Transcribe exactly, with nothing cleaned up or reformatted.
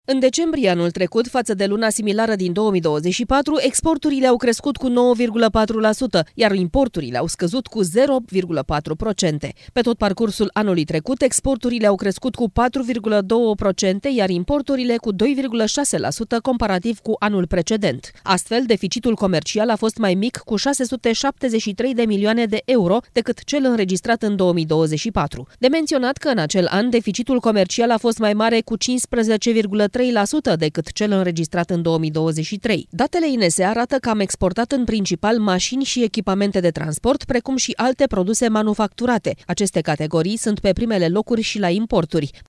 În decembrie anul trecut, față de luna similară din două mii douăzeci și patru, exporturile au crescut cu nouă virgulă patru la sută, iar importurile au scăzut cu zero virgulă patru la sută. Pe tot parcursul anului trecut, exporturile au crescut cu patru virgulă doi la sută, iar importurile cu doi virgulă șase la sută comparativ cu anul precedent. Astfel, deficitul comercial a fost mai mic cu șase sute șaptezeci și trei de milioane de euro decât cel înregistrat în două mii douăzeci și patru. De menționat că în acel an deficitul comercial a fost mai mare cu cincisprezece virgulă trei la sută decât cel înregistrat în două mii douăzeci și trei. Datele I N S E arată că am exportat în principal mașini și echipamente de transport, precum și alte produse manufacturate. Aceste categorii sunt pe primele locuri și la importuri.